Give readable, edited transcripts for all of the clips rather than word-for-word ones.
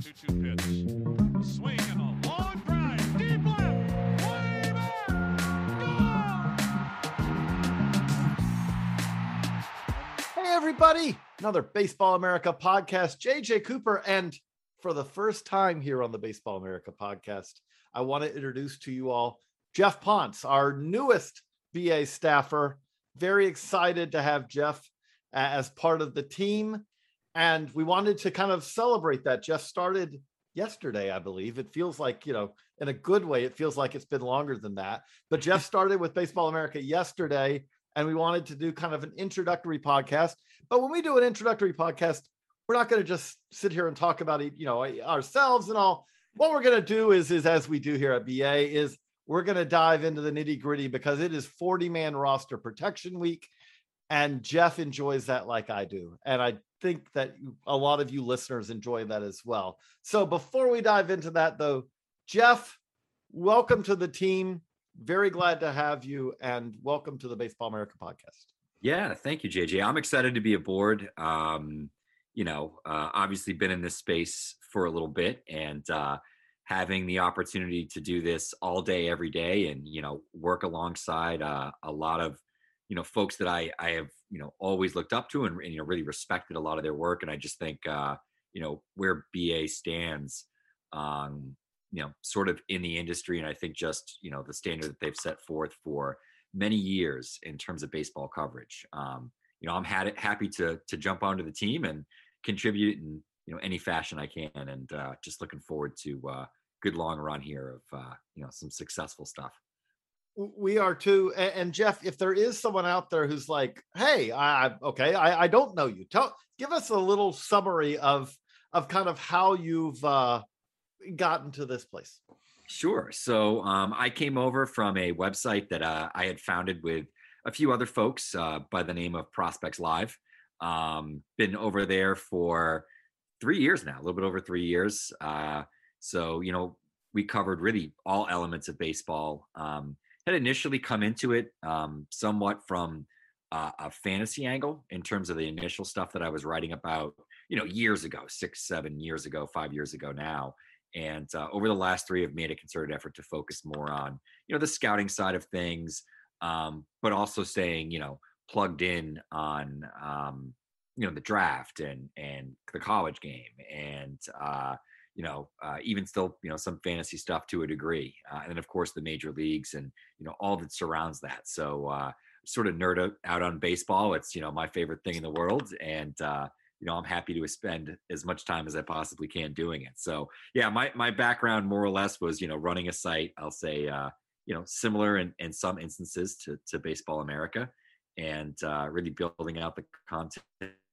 2-2 pitch. A swing and a long drive. Deep left. Way back. Gone! Hey, everybody. Another Baseball America podcast. JJ Cooper. And for the first time here on the Baseball America podcast, I want to introduce to you all Jeff Ponce, our newest BA staffer. Very excited to have Jeff as part of the team. And we wanted to kind of celebrate that. Jeff started yesterday, I believe. It feels like, in a good way, it feels like it's been longer than that. But Jeff started with Baseball America yesterday, and we wanted to do kind of an introductory podcast. But when we do an introductory podcast, we're not going to just sit here and talk about it, ourselves and all. What we're going to do is as we do here at BA, is we're going to dive into the nitty gritty because it is 40-man roster protection week. And Jeff enjoys that like I do. And I think that a lot of you listeners enjoy that as well. So before we dive into that, though, Jeff, welcome to the team. Very glad to have you, and welcome to the Baseball America podcast. Yeah, thank you, JJ. I'm excited to be aboard. Obviously been in this space for a little bit, and having the opportunity to do this all day, every day, and, work alongside a lot of folks that I have, always looked up to and really respected a lot of their work. And I just think, where BA stands, sort of in the industry. And I think just, the standard that they've set forth for many years in terms of baseball coverage. I'm happy to jump onto the team and contribute in, any fashion I can. And just looking forward to a good long run here of, some successful stuff. We are too. And Jeff, if there is someone out there who's like, hey, I don't know you. Give us a little summary of kind of how you've gotten to this place. Sure. So I came over from a website that I had founded with a few other folks by the name of Prospects Live. Been over there for 3 years now, a little bit over 3 years. We covered really all elements of baseball. Had initially come into it somewhat from a fantasy angle in terms of the initial stuff that I was writing about, years ago, 6, 7 years ago, 5 years ago now. And over the last 3, I've made a concerted effort to focus more on, the scouting side of things, but also staying, plugged in on, the draft and the college game and, even still, some fantasy stuff to a degree. And then, of course, the major leagues and, all that surrounds that. So sort of nerd out on baseball. It's, my favorite thing in the world. And, I'm happy to spend as much time as I possibly can doing it. So, yeah, my background more or less was, running a site, I'll say, similar in some instances to Baseball America, and really building out the content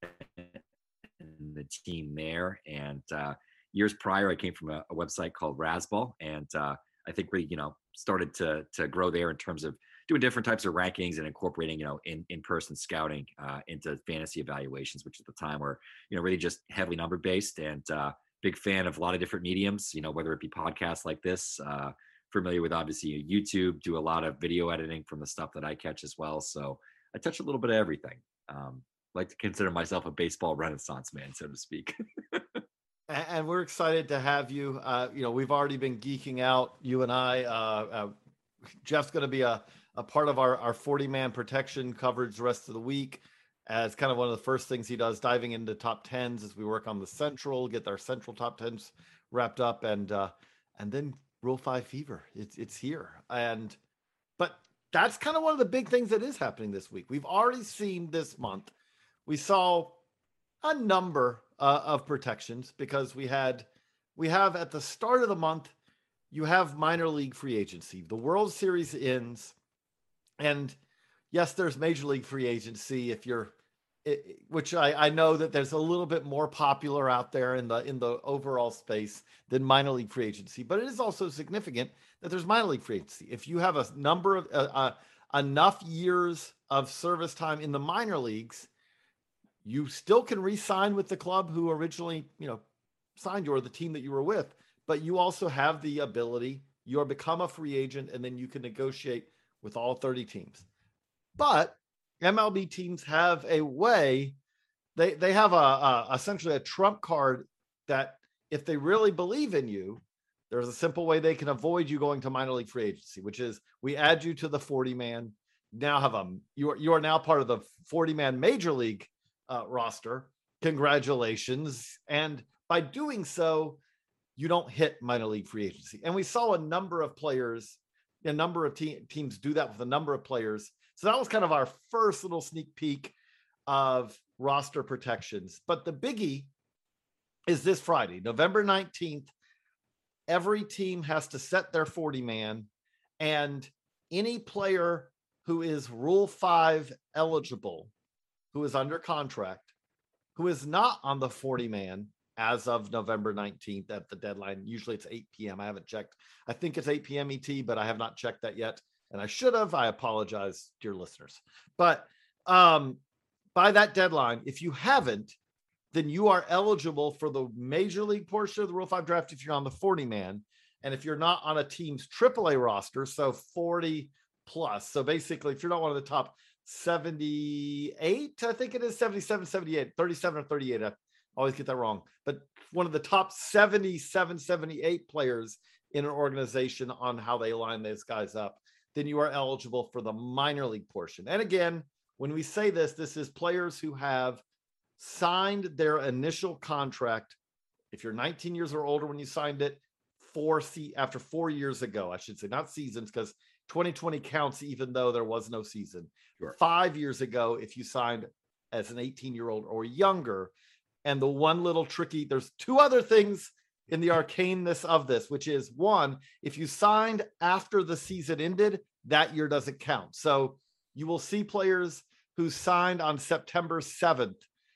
and the team there. And, years prior, I came from a website called Razzball, and I think we, started to grow there in terms of doing different types of rankings and incorporating, in-person scouting into fantasy evaluations, which at the time were, really just heavily number based, and big fan of a lot of different mediums, whether it be podcasts like this, familiar with obviously YouTube, do a lot of video editing from the stuff that I catch as well. So I touch a little bit of everything. Like to consider myself a baseball renaissance man, so to speak. And we're excited to have you. We've already been geeking out, you and I. Jeff's going to be a part of our 40-man protection coverage the rest of the week, as kind of one of the first things he does, diving into top 10s as we work on the Central, get our Central top 10s wrapped up, and then Rule 5 fever. It's here. But that's kind of one of the big things that is happening this week. We've already seen this month. We saw a number of protections because we have at the start of the month, you have minor league free agency. The World Series ends, and yes, there's major league free agency which I know that there's a little bit more popular out there in the overall space than minor league free agency, but it is also significant that there's minor league free agency. If you have a number of enough years of service time in the minor leagues, you still can re-sign with the club who originally, signed you, or the team that you were with, but you also have the ability, you become a free agent, and then you can negotiate with all 30 teams. But MLB teams have a way, they have essentially a trump card that if they really believe in you, there's a simple way they can avoid you going to minor league free agency, which is we add you to the 40-man. Now you are now part of the 40-man major league roster. Congratulations. And by doing so, you don't hit minor league free agency. And we saw a number of players, a number of teams do that with a number of players. So that was kind of our first little sneak peek of roster protections. But the biggie is this Friday, November 19th. Every team has to set their 40-man, and any player who is Rule 5 eligible, who is under contract, who is not on the 40-man as of November 19th at the deadline. Usually it's 8 p.m. I haven't checked. I think it's 8 p.m. ET, but I have not checked that yet. And I should have. I apologize, dear listeners. But by that deadline, if you haven't, then you are eligible for the major league portion of the Rule 5 draft if you're on the 40-man. And if you're not on a team's AAA roster, so 40 plus. So basically, if you're not one of the top 78, I think it is 77, 78, 37 or 38. I always get that wrong. But one of the top 77, 78 players in an organization on how they line those guys up, then you are eligible for the minor league portion. And again, when we say this, this is players who have signed their initial contract. If you're 19 years or older when you signed it, after 4 years ago, I should say, not seasons, because 2020 counts even though there was no season. Sure. 5 years ago, if you signed as an 18-year-old or younger. And the one little tricky, there's two other things in the arcaneness of this, which is one, if you signed after the season ended, that year doesn't count. So you will see players who signed on September 7th,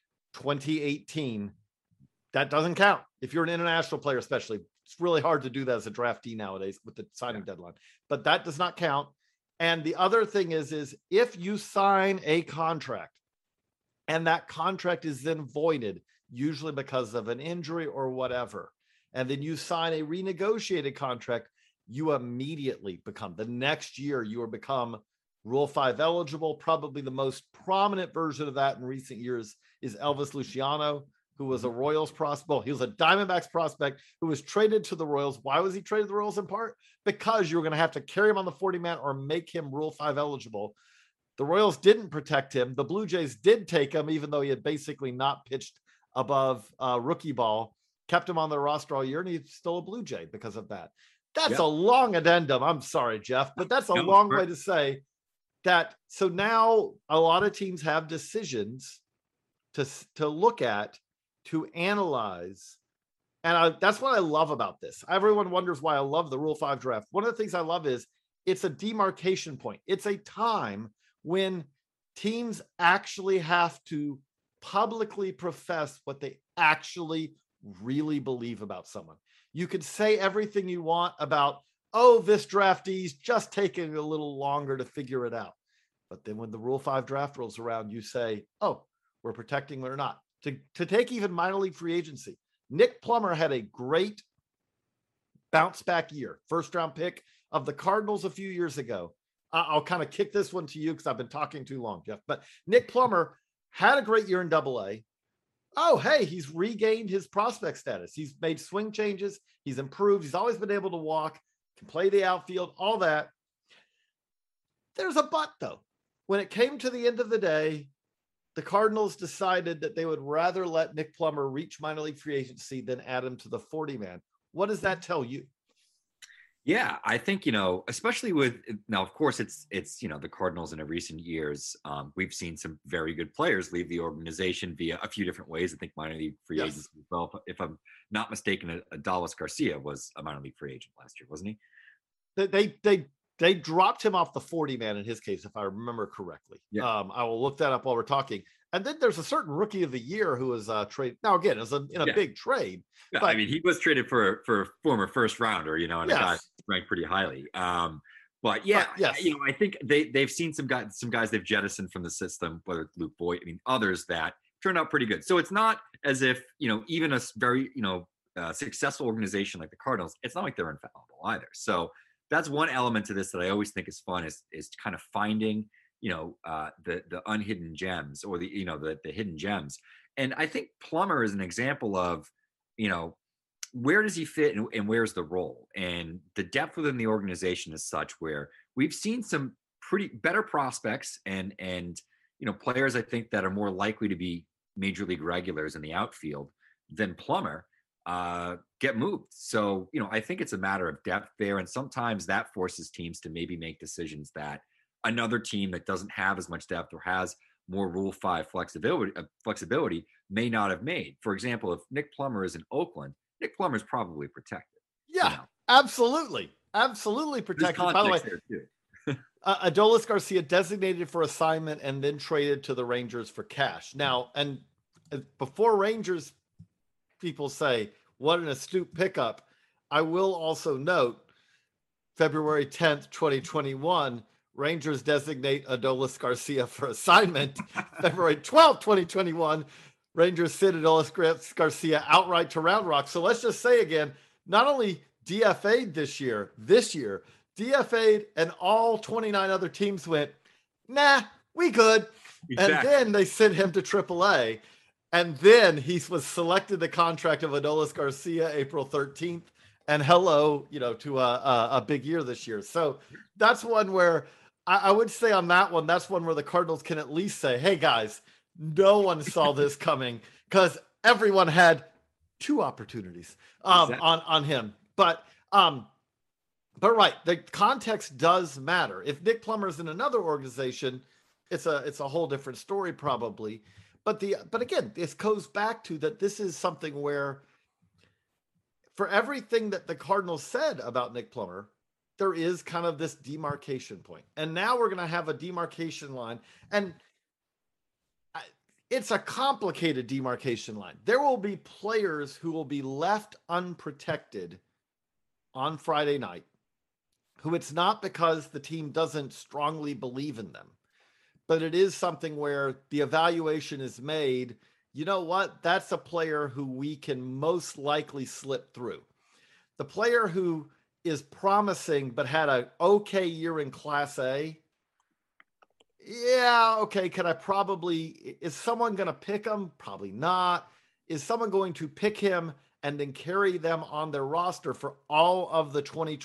2018. That doesn't count. If you're an international player, especially, it's really hard to do that as a draftee nowadays with the signing deadline, but that does not count. And the other thing is if you sign a contract and that contract is then voided, usually because of an injury or whatever, and then you sign a renegotiated contract, you immediately become, the next year, you will become Rule 5 eligible. Probably the most prominent version of that in recent years is Elvis Luciano, who was a Royals prospect. Well, he was a Diamondbacks prospect who was traded to the Royals. Why was he traded to the Royals? In part because you were going to have to carry him on the 40-man or make him Rule 5 eligible. The Royals didn't protect him. The Blue Jays did take him, even though he had basically not pitched above rookie ball, kept him on their roster all year, and he's still a Blue Jay because of that. That's a long addendum. I'm sorry, Jeff, but that's a long way to say that. So now a lot of teams have decisions to look at, to analyze. And that's what I love about this. Everyone wonders why I love the Rule 5 draft. One of the things I love is it's a demarcation point. It's a time when teams actually have to publicly profess what they actually really believe about someone. You could say everything you want about, oh, this draftee's just taking a little longer to figure it out. But then when the Rule 5 draft rolls around, you say, oh, we're protecting it or not. To take even minor league free agency, Nick Plummer had a great bounce back year. First round pick of the Cardinals a few years ago. I'll kind of kick this one to you because I've been talking too long, Jeff. But Nick Plummer had a great year in AA. Oh, hey, he's regained his prospect status. He's made swing changes. He's improved. He's always been able to walk, can play the outfield, all that. There's a but, though. When it came to the end of the day, the Cardinals decided that they would rather let Nick Plummer reach minor league free agency than add him to the 40-man. What does that tell you? Yeah, I think, especially with, now, of course, it's the Cardinals in recent years. We've seen some very good players leave the organization via a few different ways. I think minor league free agents as well. If I'm not mistaken, Adolis Garcia was a minor league free agent last year, wasn't he? They dropped him off the 40-man in his case, if I remember correctly. Yeah. I will look that up while we're talking. And then there's a certain rookie of the year who was traded. Now, again, it was in a big trade. Yeah, but, I mean, he was traded for a former first rounder, and a guy ranked pretty highly. But I think they've seen some guys they've jettisoned from the system, whether it's Luke Boyd, others that turned out pretty good. So it's not as if, even a very, successful organization like the Cardinals, it's not like they're infallible either. So that's one element to this that I always think is fun is kind of finding, the unhidden gems or the hidden gems. And I think Plummer is an example of, where does he fit and where's the role? And the depth within the organization is such where we've seen some pretty better prospects and players I think that are more likely to be major league regulars in the outfield than Plummer get moved. So, I think it's a matter of depth there. And sometimes that forces teams to maybe make decisions that another team that doesn't have as much depth or has more Rule 5 flexibility may not have made. For example, if Nick Plummer is in Oakland, Nick Plummer is probably protected. Yeah, absolutely. Absolutely protected. By the way, there too. Adolis Garcia designated for assignment and then traded to the Rangers for cash. Now, and before Rangers people say, what an astute pickup, I will also note February 10th, 2021, Rangers designate Adolis Garcia for assignment. February 12th, 2021, Rangers send Adolis Garcia outright to Round Rock. So let's just say again, not only DFA'd this year, DFA'd, and all 29 other teams went, nah, we good. Exactly. And then they sent him to AAA. And then he was selected the contract of Adolis Garcia April 13th. And hello, to a big year this year. So that's one where I would say on that one, that's one where the Cardinals can at least say, hey, guys, no one saw this coming because everyone had two opportunities on him. But right, the context does matter. If Nick Plummer's in another organization, it's a whole different story probably. But again, this goes back to that this is something where for everything that the Cardinals said about Nick Plummer, there is kind of this demarcation point. And now we're going to have a demarcation line. And it's a complicated demarcation line. There will be players who will be left unprotected on Friday night, who it's not because the team doesn't strongly believe in them, but it is something where the evaluation is made. You know what? That's a player who we can most likely slip through. The player who is promising but had an okay year in Class A. Yeah, okay. Is someone going to pick him? Probably not. Is someone going to pick him and then carry them on their roster for all of the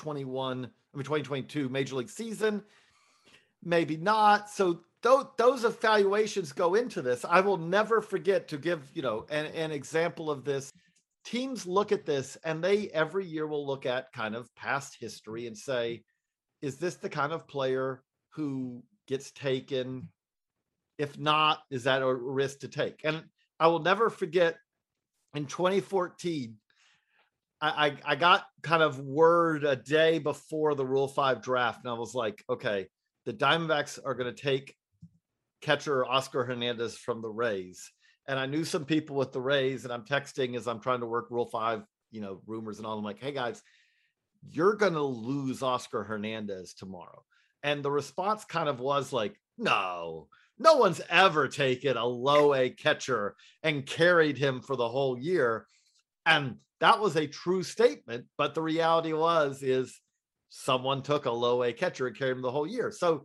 2022 Major League season? Maybe not. So those evaluations go into this. I will never forget to give, an example of this. Teams look at this and they every year will look at kind of past history and say, is this the kind of player who gets taken? If not, is that a risk to take? And I will never forget in 2014, I got kind of word a day before the Rule 5 draft. And I was like, okay, the Diamondbacks are going to take catcher Oscar Hernandez from the Rays. And I knew some people with the Rays, and I'm texting as I'm trying to work Rule 5, rumors and all. I'm like, hey guys, you're going to lose Oscar Hernandez tomorrow. And the response kind of was like, no one's ever taken a low A catcher and carried him for the whole year. And that was a true statement. But the reality is someone took a low A catcher and carried him the whole year. So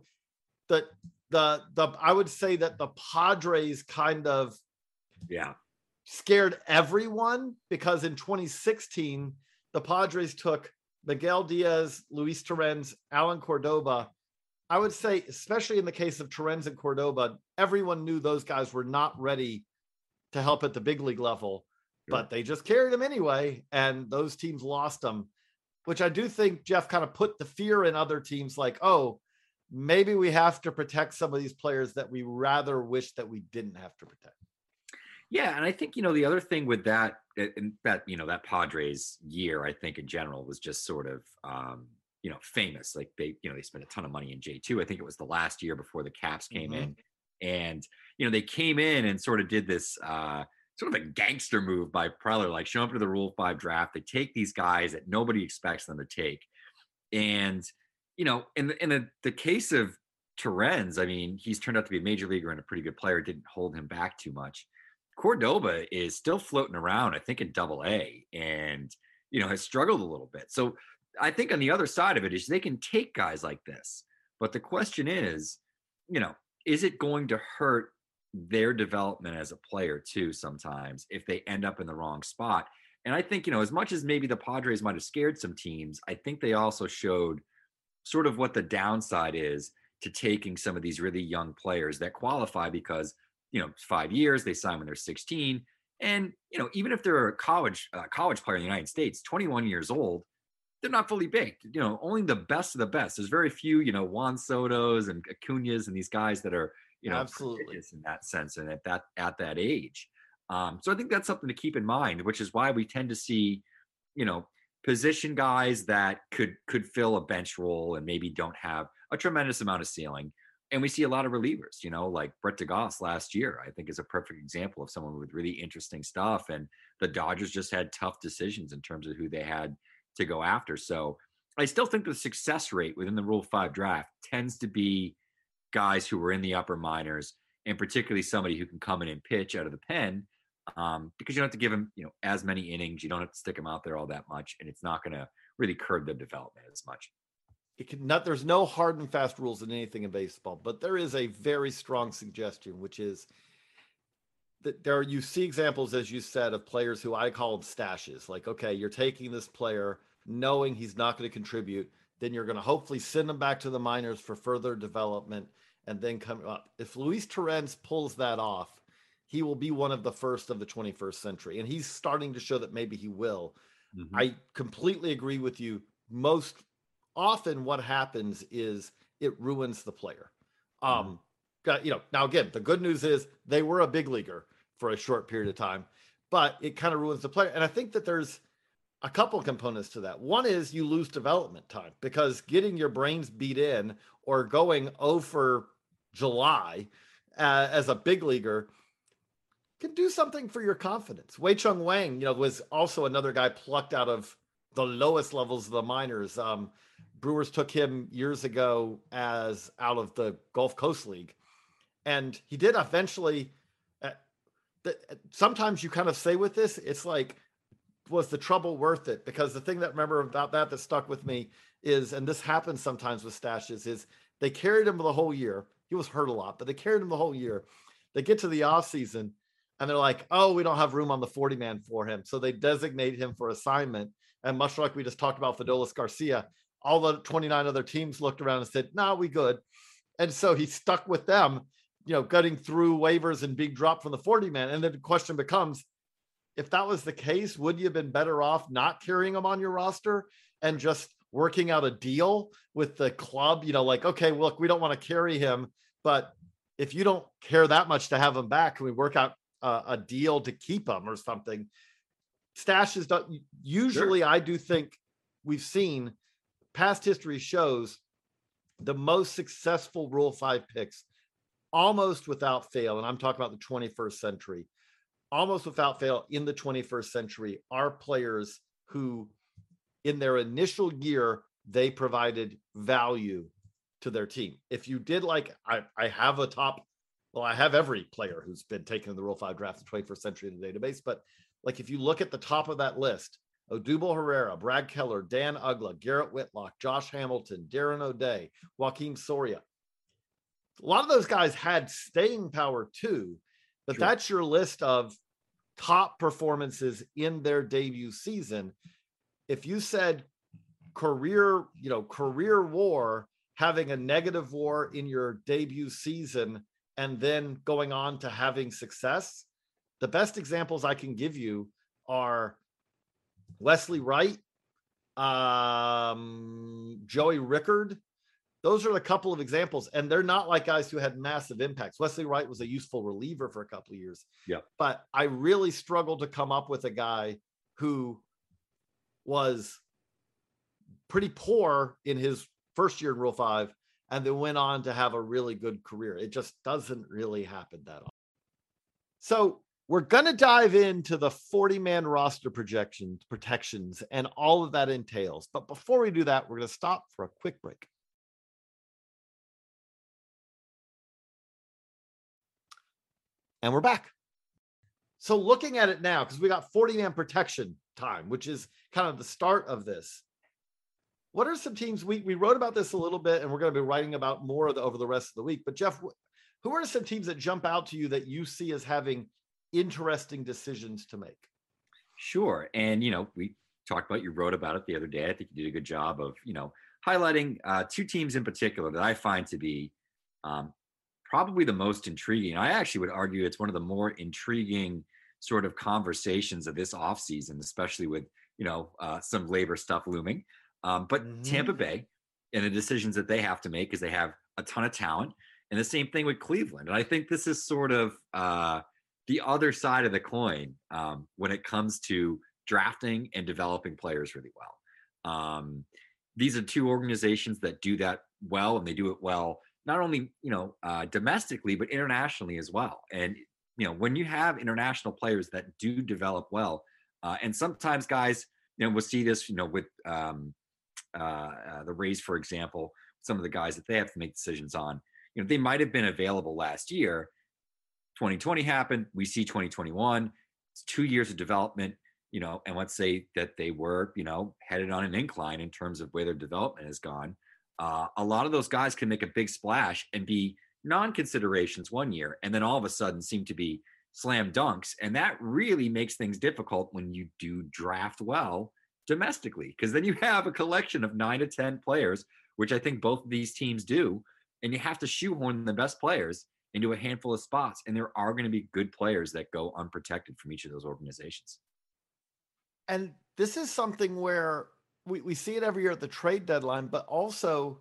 I would say that the Padres kind of scared everyone, because in 2016, the Padres took Miguel Diaz, Luis Torrens, Alan Cordoba. I would say, especially in the case of Torrens and Cordoba, everyone knew those guys were not ready to help at the big league level, but they just carried them anyway. And those teams lost them, which I do think, Jeff, kind of put the fear in other teams like, oh, maybe we have to protect some of these players that we rather wish that we didn't have to protect. Yeah. And I think, the other thing with that Padres year, I think in general was just sort of, famous. Like they spent a ton of money in J2. I think it was the last year before the Caps came in, and, they came in and sort of did this, sort of a gangster move by Preller, like show up to the Rule 5 draft. They take these guys that nobody expects them to take. And, in the case of Torrens, I mean, he's turned out to be a major leaguer and a pretty good player. Didn't hold him back too much. Cordoba is still floating around, I think, in Double-A, and, has struggled a little bit. So I think on the other side of it is they can take guys like this. But the question is, is it going to hurt their development as a player too sometimes if they end up in the wrong spot? And I think, as much as maybe the Padres might have scared some teams, I think they also showed sort of what the downside is to taking some of these really young players that qualify because, 5 years, they sign when they're 16. And, even if they're a college player in the United States, 21 years old, they're not fully baked. Only the best of the best. There's very few, Juan Soto's and Acuñas and these guys that are, Absolutely. prodigious in that sense and at that age. So I think that's something to keep in mind, which is why we tend to see, position guys that could fill a bench role and maybe don't have a tremendous amount of ceiling. And we see a lot of relievers, like Brett DeGoss last year, I think is a perfect example of someone with really interesting stuff. And the Dodgers just had tough decisions in terms of who they had to go after. So I still think the success rate within the Rule 5 draft tends to be guys who were in the upper minors, and particularly somebody who can come in and pitch out of the pen, because you don't have to give them, as many innings. You don't have to stick them out there all that much, and it's not going to really curb their development as much. There's no hard and fast rules in anything in baseball, but there is a very strong suggestion, which is that you see examples, as you said, of players who I called stashes. Like, okay, you're taking this player knowing he's not going to contribute, then you're going to hopefully send him back to the minors for further development and then come up. If Luis Torrens pulls that off, he will be one of the first of the 21st century. And he's starting to show that maybe he will. Mm-hmm. I completely agree with you. Most often what happens is it ruins the player. Now again, the good news is they were a big leaguer for a short period of time, but it kind of ruins the player. And I think that there's a couple of components to that. One is you lose development time because getting your brains beat in or going 0 for July as a big leaguer can do something for your confidence. Wei Chung Wang, was also another guy plucked out of the lowest levels of the minors. Brewers took him years ago as out of the Gulf Coast League. And he did eventually. Sometimes you kind of say with this, it's like, was the trouble worth it? Because the thing that I remember about that stuck with me is, and this happens sometimes with stashes, is they carried him the whole year. He was hurt a lot, but they carried him the whole year. They get to the offseason and they're like, oh, we don't have room on the 40-man for him. So they designate him for assignment. And much like we just talked about Fidelis Garcia, all the 29 other teams looked around and said, no, we good. And so he stuck with them, gutting through waivers and being dropped from the 40-man. And then the question becomes, if that was the case, would you have been better off not carrying him on your roster and just working out a deal with the club? Like, okay, look, we don't want to carry him, but if you don't care that much to have him back, can we work out a deal to keep him or something? Stashes don't usually. Sure. I do think we've seen past history shows the most successful Rule 5 picks almost without fail. And I'm talking about the 21st century, almost without fail in the 21st century are players who in their initial year, they provided value to their team. If you did like, I have I have every player who's been taken in the Rule 5 draft in the 21st century in the database, but like if you look at the top of that list, Odubel Herrera, Brad Keller, Dan Uggla, Garrett Whitlock, Josh Hamilton, Darren O'Day, Joaquin Soria. A lot of those guys had staying power too, but sure. That's your list of top performances in their debut season. If you said career WAR, having a negative WAR in your debut season and then going on to having success, the best examples I can give you are Wesley Wright, Joey Rickard. Those are a couple of examples, and they're not like guys who had massive impacts. Wesley Wright was a useful reliever for a couple of years. Yeah. But I really struggled to come up with a guy who was pretty poor in his first year in Rule 5 and then went on to have a really good career. It just doesn't really happen that often. So we're going to dive into the 40-man roster protections and all of that entails. But before we do that, we're going to stop for a quick break. And we're back. So looking at it now, because we got 40-man protection time, which is kind of the start of this. What are some teams? We wrote about this a little bit, and we're going to be writing about more over the rest of the week. But Jeff, who are some teams that jump out to you that you see as having interesting decisions to make? Sure. And, we talked about, you wrote about it the other day. I think you did a good job of, highlighting two teams in particular that I find to be um, probably the most intriguing. I actually would argue it's one of the more intriguing sort of conversations of this offseason, especially with, some labor stuff looming. But Hmm. Tampa Bay and the decisions that they have to make, because they have a ton of talent. And the same thing with Cleveland. And I think this is sort of the other side of the coin when it comes to drafting and developing players really well. These are two organizations that do that well, and they do it well not only domestically but internationally as well. And when you have international players that do develop well, and sometimes guys, we'll see this, with the Rays, for example, some of the guys that they have to make decisions on. They might have been available last year. 2020 happened. We see 2021. It's 2 years of development, and let's say that they were, headed on an incline in terms of where their development has gone. A lot of those guys can make a big splash and be non-considerations one year, and then all of a sudden seem to be slam dunks. And that really makes things difficult when you do draft well domestically, because then you have a collection of 9 to 10 players, which I think both of these teams do, and you have to shoehorn the best players into a handful of spots. And there are going to be good players that go unprotected from each of those organizations. And this is something where we see it every year at the trade deadline, but also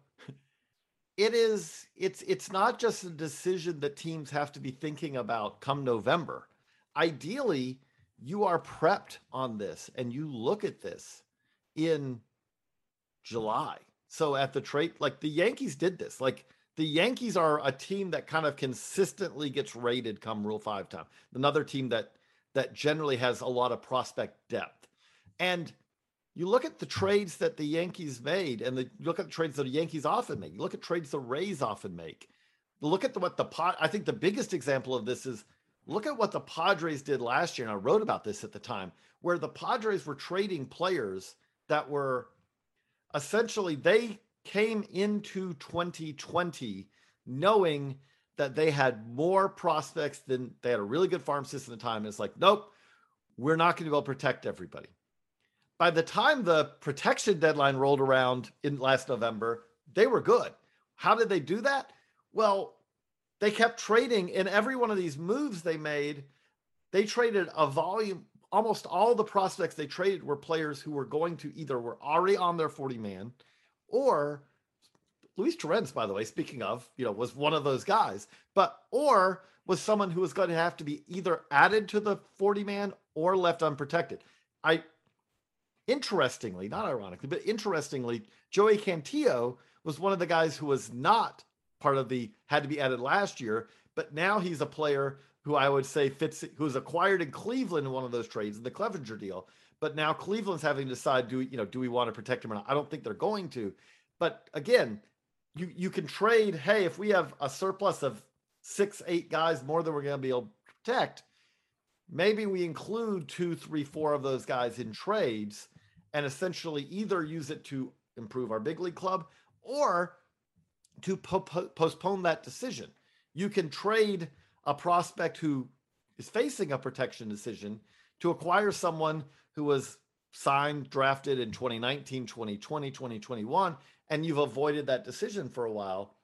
it's not just a decision that teams have to be thinking about come November. Ideally, you are prepped on this and you look at this in July. So at the trade, like the Yankees did this. Like the Yankees are a team that kind of consistently gets rated come Rule 5 time. Another team that generally has a lot of prospect depth. And you look at the trades that the Yankees made, and you look at the trades that the Yankees often make. You look at trades the Rays often make. Look at I think the biggest example of this is look at what the Padres did last year, and I wrote about this at the time, where the Padres were trading players that were essentially they came into 2020 knowing that they had more prospects than they had a really good farm system at the time. And it's like, nope, we're not going to be able to protect everybody. By the time the protection deadline rolled around in last November, they were good. How did they do that? Well, they kept trading. In every one of these moves they made, they traded a volume. Almost all the prospects they traded were players who were going to either were already on their 40 man, or Luis Torrens, by the way, speaking of, was one of those guys, or was someone who was going to have to be either added to the 40 man or left unprotected. Interestingly, not ironically, but interestingly, Joey Cantillo was one of the guys who was not part of had to be added last year, but now he's a player who I would say fits, who was acquired in Cleveland in one of those trades, in the Clevenger deal. But now Cleveland's having to decide, do we want to protect him or not? I don't think they're going to. But again, you can trade, hey, if we have a surplus of 6-8 guys more than we're going to be able to protect, maybe we include 2, 3, 4 of those guys in trades and essentially either use it to improve our big league club or to postpone that decision. You can trade a prospect who is facing a protection decision to acquire someone who was signed, drafted in 2019, 2020, 2021, and you've avoided that decision for a while.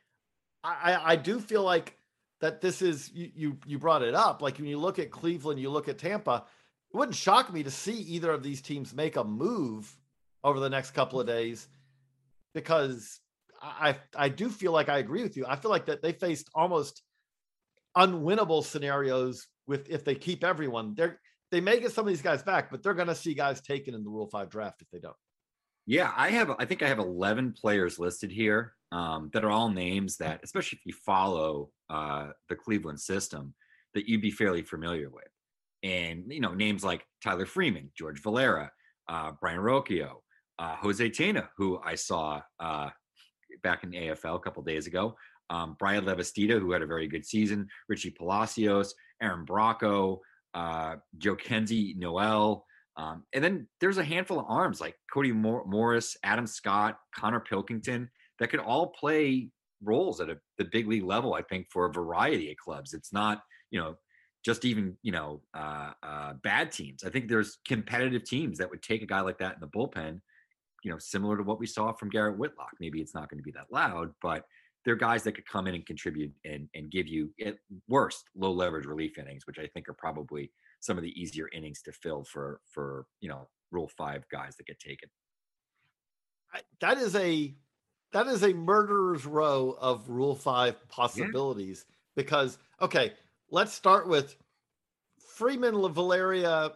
I do feel like that this is, you brought it up. Like when you look at Cleveland, you look at Tampa, it wouldn't shock me to see either of these teams make a move over the next couple of days, because I do feel like I agree with you. I feel like that they faced almost unwinnable scenarios with, if they keep everyone, they may get some of these guys back, but they're going to see guys taken in the Rule 5 draft if they don't. Yeah, I think I have 11 players listed here that are all names that, especially if you follow the Cleveland system, that you'd be fairly familiar with. And, names like Tyler Freeman, George Valera, Brian Rocchio, Jose Tena, who I saw back in the AFL a couple days ago, Brian Levestida, who had a very good season, Richie Palacios, Aaron Bracco, Joe Kenzie Noel. And then there's a handful of arms like Cody Morris, Adam Scott, Connor Pilkington that could all play roles at the big league level, I think, for a variety of clubs. It's not, just even, bad teams. I think there's competitive teams that would take a guy like that in the bullpen, similar to what we saw from Garrett Whitlock. Maybe it's not going to be that loud, but they're guys that could come in and contribute and give you, at worst, low leverage relief innings, which I think are probably some of the easier innings to fill for Rule 5 guys that get taken. That is a murderer's row of Rule 5 possibilities. Because, okay, let's start with Freeman Valera,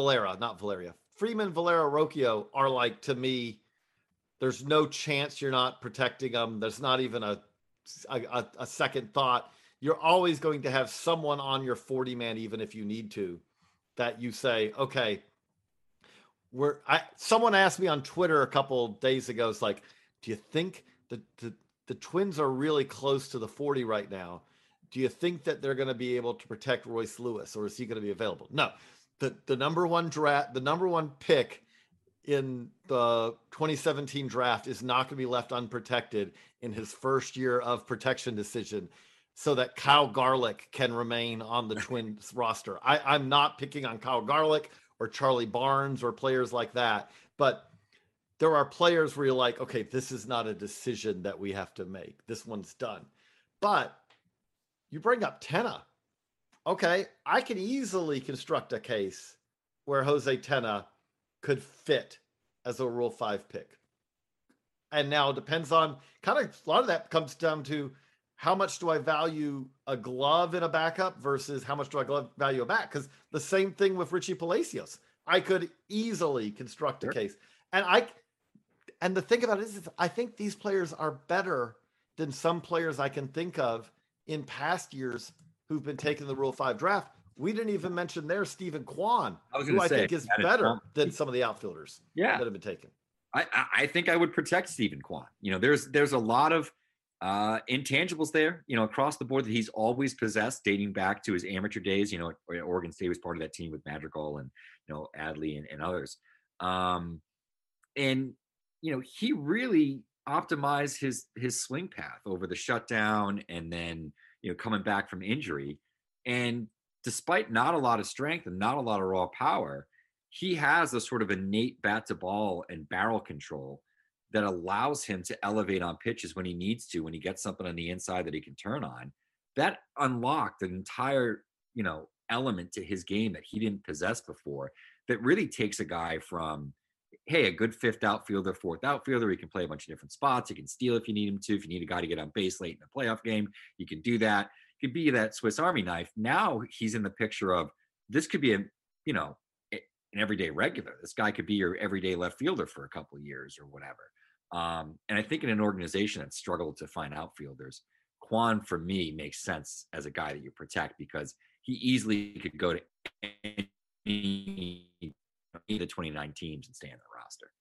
Rocchio are like, to me, there's no chance you're not protecting them. There's not even a second thought. You're always going to have someone on your 40 man, even if you need to, that you say, okay, someone asked me on Twitter a couple days ago, it's like, do you think the Twins are really close to the 40 right now? Do you think that they're going to be able to protect Royce Lewis, or is he going to be available? No, the number one pick in the 2017 draft is not going to be left unprotected in his first year of protection decision, so that Kyle Garlick can remain on the Twins roster. I'm not picking on Kyle Garlick or Charlie Barnes or players like that, but there are players where you're like, okay, this is not a decision that we have to make. This one's done. But you bring up Tenna. Okay, I can easily construct a case where Jose Tenna could fit as a Rule 5 pick. And now it depends on a lot of that comes down to how much do I value a glove in a backup versus how much do I value a bat? Because the same thing with Richie Palacios. I could easily construct a case. And the thing about it is I think these players are better than some players I can think of in past years who've been taken in the Rule 5 draft. We didn't even mention there Stephen Kwan, who I think is better than some of the outfielders that have been taken. I think I would protect Stephen Kwan. There's a lot of intangibles there, across the board that he's always possessed, dating back to his amateur days. Oregon State was part of that team with Madrigal and Adley and others. And he really optimized his swing path over the shutdown and then coming back from injury. And despite not a lot of strength and not a lot of raw power, he has a sort of innate bat to ball and barrel control that allows him to elevate on pitches when he needs to, when he gets something on the inside that he can turn on. That unlocked an entire, element to his game that he didn't possess before, that really takes a guy from, hey, a good fifth outfielder, fourth outfielder, he can play a bunch of different spots. He can steal if you need him to. If you need a guy to get on base late in a playoff game, you can do that. He could be that Swiss Army knife. Now he's in the picture of, this could be an everyday regular. This guy could be your everyday left fielder for a couple of years or whatever. And I think in an organization that struggled to find outfielders, Kwan, for me, makes sense as a guy that you protect, because he easily could go to any of the 29 teams and stay on the roster.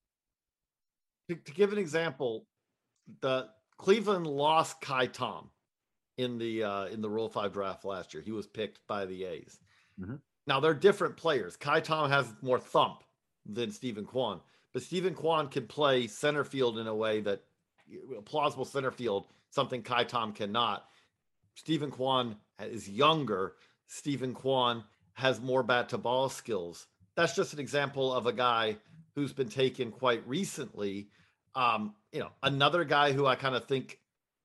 To give an example, the Cleveland lost Kai Tom in the Rule 5 draft last year. He was picked by the A's. Mm-hmm. Now, they're different players. Kai Tom has more thump than Stephen Kwan, but Stephen Kwan can play center field in a way that plausible center field, something Kai Tom cannot. Stephen Kwan is younger. Stephen Kwan has more bat to ball skills. That's just an example of a guy who's been taken quite recently. Another guy who I kind of think,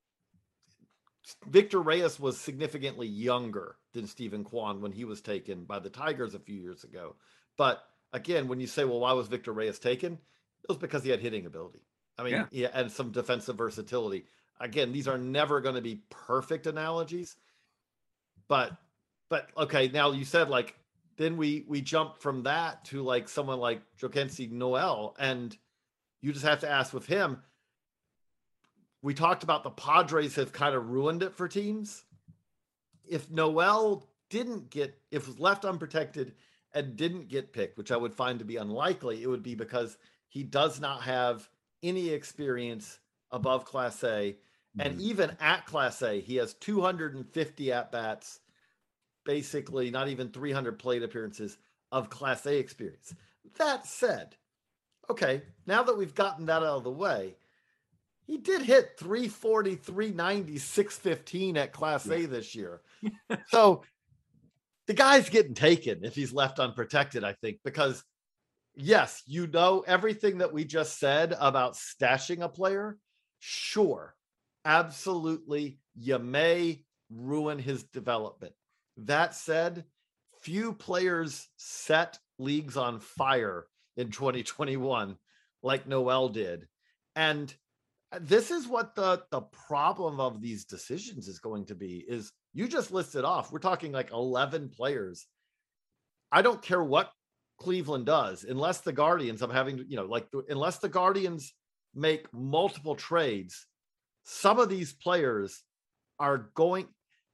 Victor Reyes was significantly younger than Stephen Kwan when he was taken by the Tigers a few years ago. But again, when you say, well, why was Victor Reyes taken? It was because he had hitting ability. I mean, and some defensive versatility. Again, these are never going to be perfect analogies, but okay. Now you said, like, then we jump from that to like someone like Joaquin Noel, and you just have to ask with him. We talked about the Padres have kind of ruined it for teams. If Noel was left unprotected and didn't get picked, which I would find to be unlikely, it would be because he does not have any experience above Class A. Mm-hmm. And even at Class A, he has 250 at-bats, basically not even 300 plate appearances of Class A experience. That said, okay, now that we've gotten that out of the way, he did hit 340, 390, 615 at Class A this year. So the guy's getting taken if he's left unprotected, I think, because yes, everything that we just said about stashing a player. Sure, absolutely. You may ruin his development. That said, few players set leagues on fire in 2021 like Noel did. And this is what the problem of these decisions is going to be is you just listed off. We're talking like 11 players. I don't care what Cleveland does, unless the Guardians, unless the Guardians make multiple trades, some of these players are going.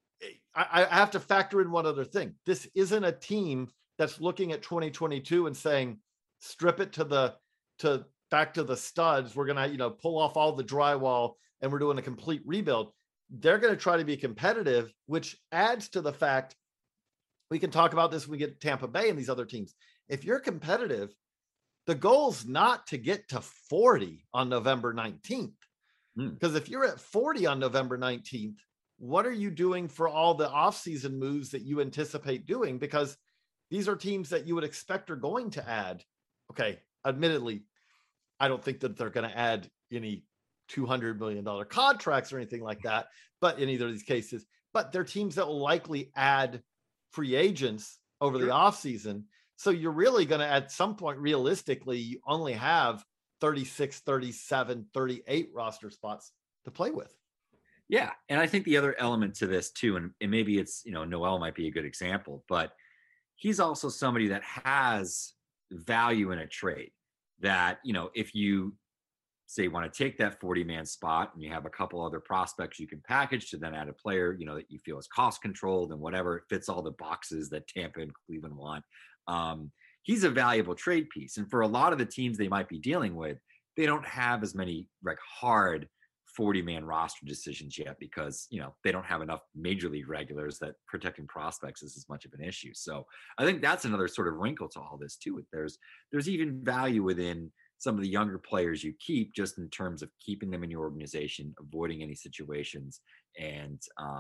I have to factor in one other thing. This isn't a team that's looking at 2022 and saying, strip it to back to the studs. We're going to, pull off all the drywall and we're doing a complete rebuild. They're going to try to be competitive, which adds to the fact we can talk about this when we get Tampa Bay and these other teams. If you're competitive, the goal's not to get to 40 on November 19th. Because if you're at 40 on November 19th, what are you doing for all the offseason moves that you anticipate doing? Because these are teams that you would expect are going to add. Okay, admittedly, I don't think that they're going to add any $200 million contracts or anything like that, but in either of these cases, but they're teams that will likely add free agents over the offseason. So you're really going to, at some point, realistically, you only have 36, 37, 38 roster spots to play with. Yeah. And I think the other element to this too, and maybe it's, Noel might be a good example, but he's also somebody that has value in a trade that, if you say want to take that 40-man spot and you have a couple other prospects you can package to then add a player, that you feel is cost controlled and whatever, it fits all the boxes that Tampa and Cleveland want. He's a valuable trade piece. And for a lot of the teams they might be dealing with, they don't have as many hard 40-man roster decisions yet because, they don't have enough major league regulars that protecting prospects is as much of an issue. So I think that's another sort of wrinkle to all this too. There's even value within some of the younger players you keep just in terms of keeping them in your organization, avoiding any situations. And,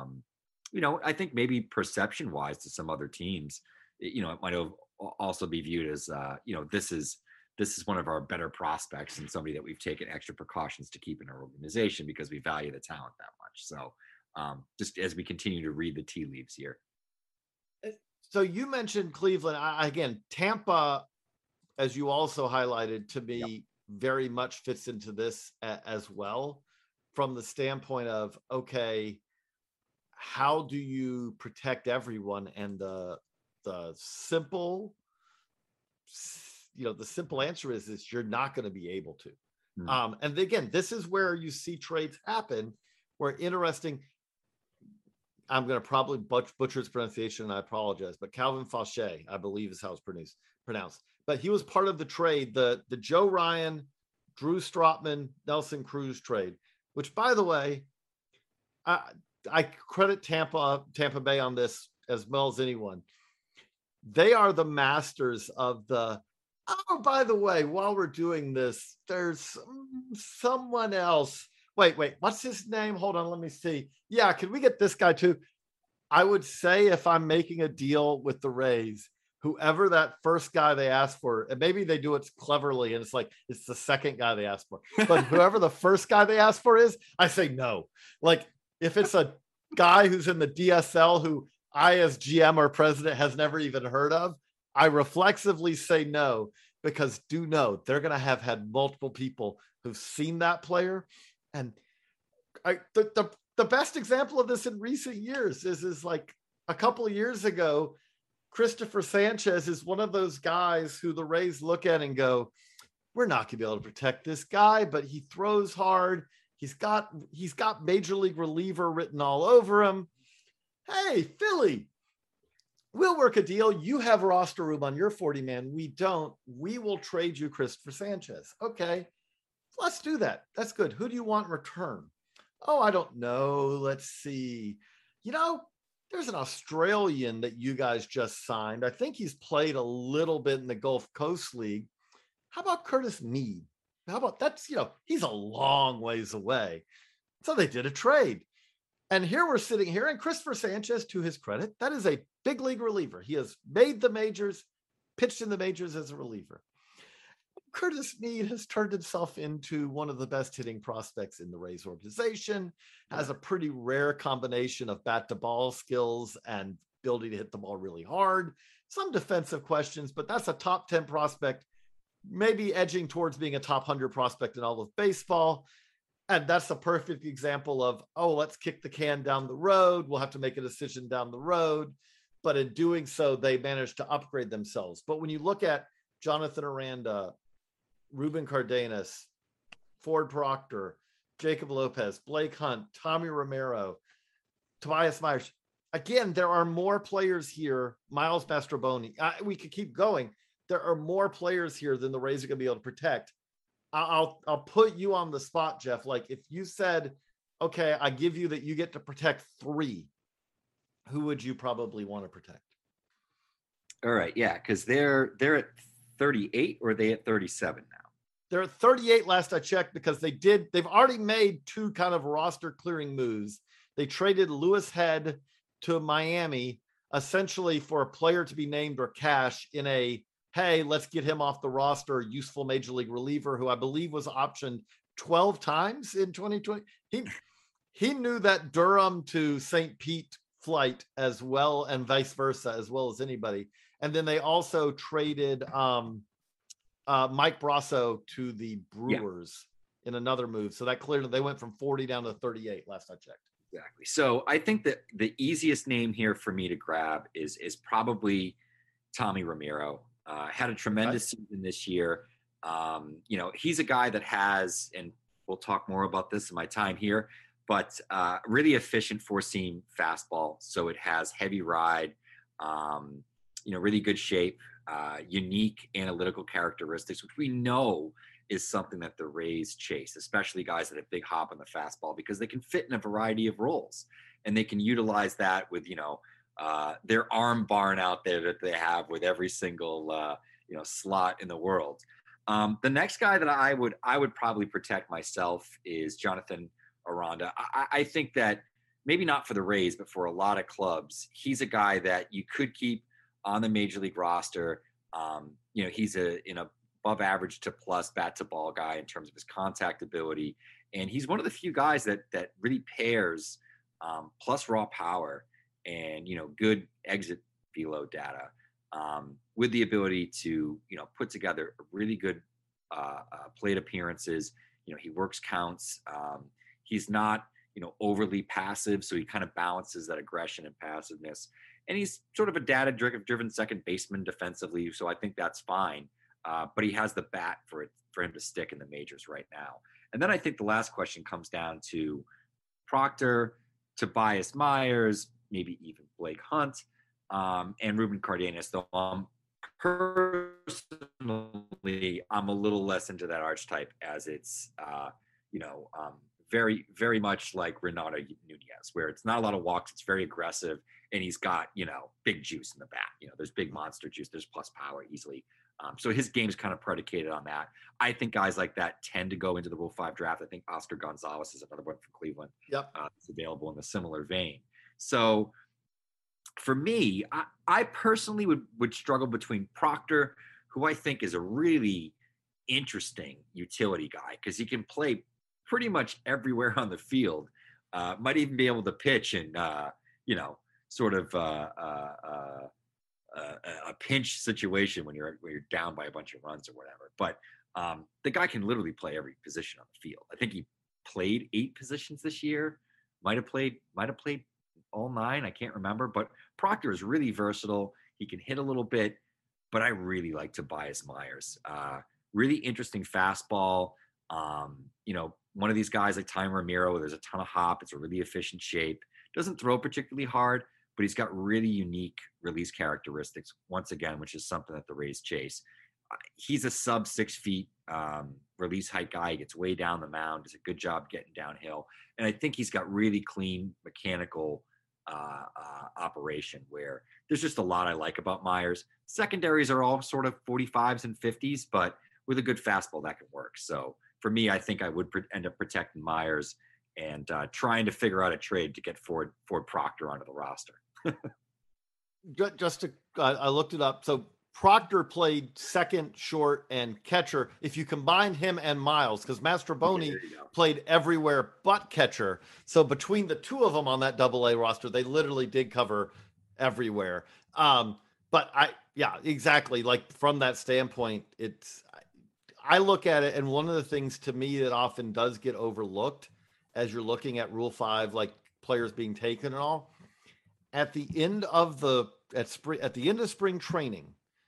I think maybe perception wise to some other teams, it might also be viewed as, this is one of our better prospects and somebody that we've taken extra precautions to keep in our organization because we value the talent that much. So just as we continue to read the tea leaves here. So you mentioned Cleveland. Again, Tampa, as you also highlighted to me, very much fits into this as well from the standpoint of, okay, how do you protect everyone? And the simple answer is you're not going to be able to. And again, this is where you see trades happen where interesting. I'm going to probably butcher his pronunciation, and I apologize, but Calvin Fauché, I believe is how it's pronounced. But he was part of the trade, the Joe Ryan, Drew Strotman, Nelson Cruz trade, which, by the way, I credit Tampa Bay on this as well as anyone. They are the masters of oh, by the way, while we're doing this, there's someone else. Wait, what's his name? Hold on, let me see. Yeah, can we get this guy too? I would say if I'm making a deal with the Rays, whoever that first guy they asked for, and maybe they do it cleverly, and it's the second guy they asked for, but whoever the first guy they asked for is, I say no. If it's a guy who's in the DSL who I, as GM or president, has never even heard of, I reflexively say no, because do know they're going to have had multiple people who've seen that player. And the best example of this in recent years is like a couple of years ago, Christopher Sanchez is one of those guys who the Rays look at and go, we're not going to be able to protect this guy, but he throws hard. He's got major league reliever written all over him. Hey, Philly, we'll work a deal. You have roster room on your 40-man. We don't. We will trade you Christopher Sanchez. Okay, let's do that. That's good. Who do you want in return? Oh, I don't know. Let's see. There's an Australian that you guys just signed. I think he's played a little bit in the Gulf Coast League. How about Curtis Mead? How about that's, he's a long ways away. So they did a trade. And here we're sitting here, and Christopher Sanchez, to his credit, that is a big league reliever. He has made the majors, pitched in the majors as a reliever. Curtis Mead has turned himself into one of the best hitting prospects in the Rays organization, has a pretty rare combination of bat to ball skills and ability to hit the ball really hard. Some defensive questions, but that's a top 10 prospect, maybe edging towards being a top 100 prospect in all of baseball. And that's a perfect example of, oh, let's kick the can down the road. We'll have to make a decision down the road. But in doing so, they managed to upgrade themselves. But when you look at Jonathan Aranda, Ruben Cardenas, Ford Proctor, Jacob Lopez, Blake Hunt, Tommy Romero, Tobias Myers. Again, there are more players here. Miles Mastroboni. We could keep going. There are more players here than the Rays are going to be able to protect. I'll put you on the spot, Jeff. Like if you said, okay, I give you that you get to protect 3, who would you probably want to protect? All right. Yeah. Cause they're at 38 or are they at 37 now? They're at 38 last I checked because they've already made 2 kind of roster clearing moves. They traded Lewis Head to Miami essentially for a player to be named or cash in a, hey, let's get him off the roster, useful major league reliever who I believe was optioned 12 times in 2020. He knew that Durham to St. Pete flight as well and vice versa as well as anybody. And then they also traded Mike Brasso to the Brewers in another move. So that clearly they went from 40 down to 38 last I checked. Exactly. So I think that the easiest name here for me to grab is probably Tommy Romero. Had a tremendous season this year. He's a guy that has, and we'll talk more about this in my time here, but really efficient 4-seam fastball. So it has heavy ride, really good shape, unique analytical characteristics, which we know is something that the Rays chase, especially guys that have big hop on the fastball because they can fit in a variety of roles and they can utilize that with, their arm barn out there that they have with every single, slot in the world. The next guy that I would probably protect myself is Jonathan Aranda. I think that maybe not for the Rays, but for a lot of clubs, he's a guy that you could keep on the major league roster. He's an above average to plus bat to ball guy in terms of his contact ability. And he's one of the few guys that really pairs plus raw power and, good exit velo data with the ability to, put together really good plate appearances. He works counts. He's not, overly passive. So he kind of balances that aggression and passiveness. And he's sort of a data-driven second baseman defensively. So I think that's fine. But he has the bat for him to stick in the majors right now. And then I think the last question comes down to Proctor, Tobias Myers, maybe even Blake Hunt, and Ruben Cardenas. Though personally, I'm a little less into that archetype as it's, very, very much like Renato Nunez, where it's not a lot of walks. It's very aggressive. And he's got, big juice in the bat. There's big monster juice. There's plus power easily. So his game is kind of predicated on that. I think guys like that tend to go into the Rule 5 draft. I think Oscar Gonzalez is another one from Cleveland. Yep. It's available in a similar vein. So for me, I personally would struggle between Proctor, who I think is a really interesting utility guy because he can play pretty much everywhere on the field. Might even be able to pitch in, sort of a pinch situation when you're down by a bunch of runs or whatever. But the guy can literally play every position on the field. I think he played 8 positions this year. Might have played all 9. I can't remember. But Proctor is really versatile. He can hit a little bit. But I really like Tobias Myers. Really interesting fastball. One of these guys like Tommy Romero, there's a ton of hop. It's a really efficient shape. Doesn't throw particularly hard, but he's got really unique release characteristics, once again, which is something that the Rays chase. He's a sub 6 feet release height guy. He gets way down the mound, does a good job getting downhill. And I think he's got really clean mechanical operation where there's just a lot I like about Myers. Secondaries are all sort of 45s and 50s, but with a good fastball that can work. So for me, I think I would end up protecting Myers and trying to figure out a trade to get Ford Proctor onto the roster. Just to, I looked it up. So Proctor played second, short, and catcher. If you combine him and Miles, because Mastroboni played everywhere but catcher. So between the two of them on that AA roster, they literally did cover everywhere. But exactly. Like from that standpoint, I look at it, and one of the things to me that often does get overlooked as you're looking at Rule 5, like players being taken and all, at the end of spring training,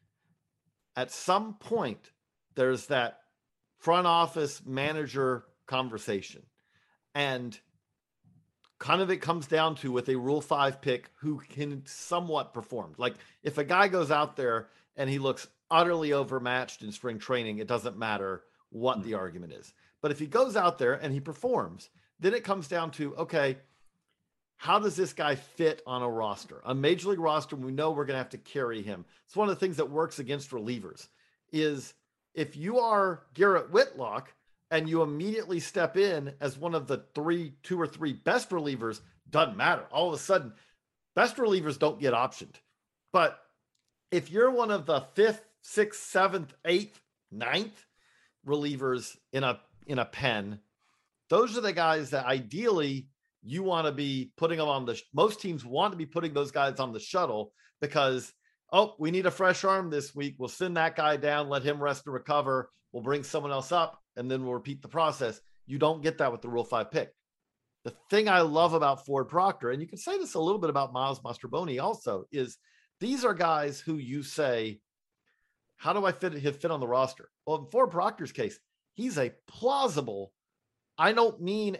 at some point, there's that front office manager conversation. And kind of it comes down to, with a Rule 5 pick, who can somewhat perform. Like if a guy goes out there and he looks utterly overmatched in spring training, it doesn't matter what the argument is. But if he goes out there and he performs, then it comes down to, okay, how does this guy fit on a roster? A major league roster, we know we're going to have to carry him. It's one of the things that works against relievers is if you are Garrett Whitlock and you immediately step in as one of the two or three best relievers, doesn't matter. All of a sudden, best relievers don't get optioned. But if you're one of the 5th, 6th, 7th, 8th, 9th relievers in a pen, those are the guys that ideally you want to be putting them on most teams want to be putting those guys on the shuttle because, we need a fresh arm this week. We'll send that guy down, let him rest and recover. We'll bring someone else up, and then we'll repeat the process. You don't get that with the Rule 5 pick. The thing I love about Ford Proctor, and you can say this a little bit about Miles Mastroboni also, is these are guys who you say, how do I fit on the roster? Well, in Ford Proctor's case, he's a plausible, I don't mean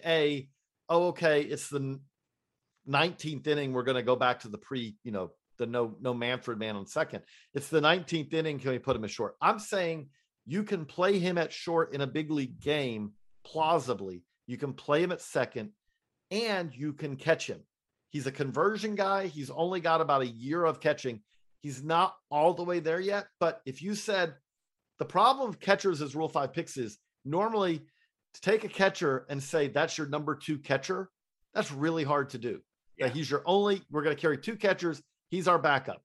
it's the 19th inning. We're going to go back to the no Manfred man on second. It's the 19th inning. Can we put him at short? I'm saying you can play him at short in a big league game plausibly. You can play him at second and you can catch him. He's a conversion guy. He's only got about a year of catching. He's not all the way there yet. But if you said the problem with catchers as Rule 5 picks is normally to take a catcher and say that's your number 2 catcher, that's really hard to do. Yeah. That we're going to carry 2 catchers. He's our backup.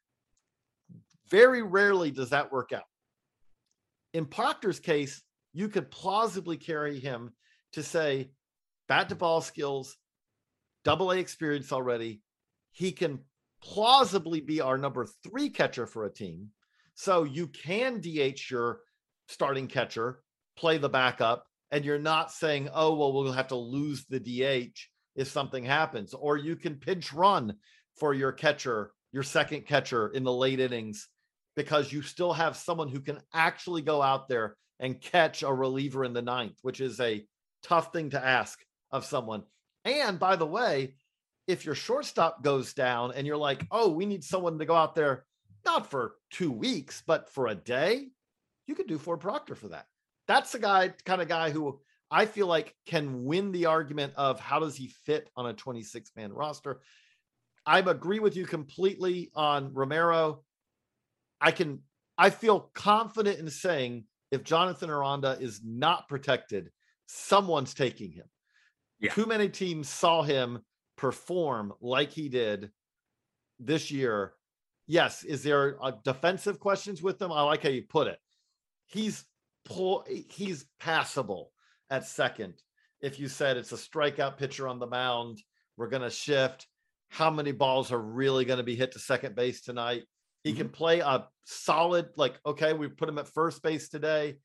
Very rarely does that work out. In Proctor's case, you could plausibly carry him to say bat to ball skills, AA experience already. He can plausibly be our number 3 catcher for a team. So you can DH your starting catcher, play the backup, and you're not saying, we'll have to lose the DH if something happens. Or you can pinch run for your catcher, your second catcher in the late innings, because you still have someone who can actually go out there and catch a reliever in the 9th, which is a tough thing to ask of someone. And by the way, if your shortstop goes down and you're like, we need someone to go out there, not for 2 weeks, but for a day, you could do Ford Proctor for that. That's the kind of guy who I feel like can win the argument of how does he fit on a 26-man roster. I agree with you completely on Romero. I feel confident in saying if Jonathan Aranda is not protected, someone's taking him. Yeah. Too many teams saw him perform like he did this year. Yes. Is there defensive questions with him? I like how you put it. He's passable at second. If you said it's a strikeout pitcher on the mound, we're going to shift. How many balls are really going to be hit to second base tonight? He can play a solid, we put him at first base today.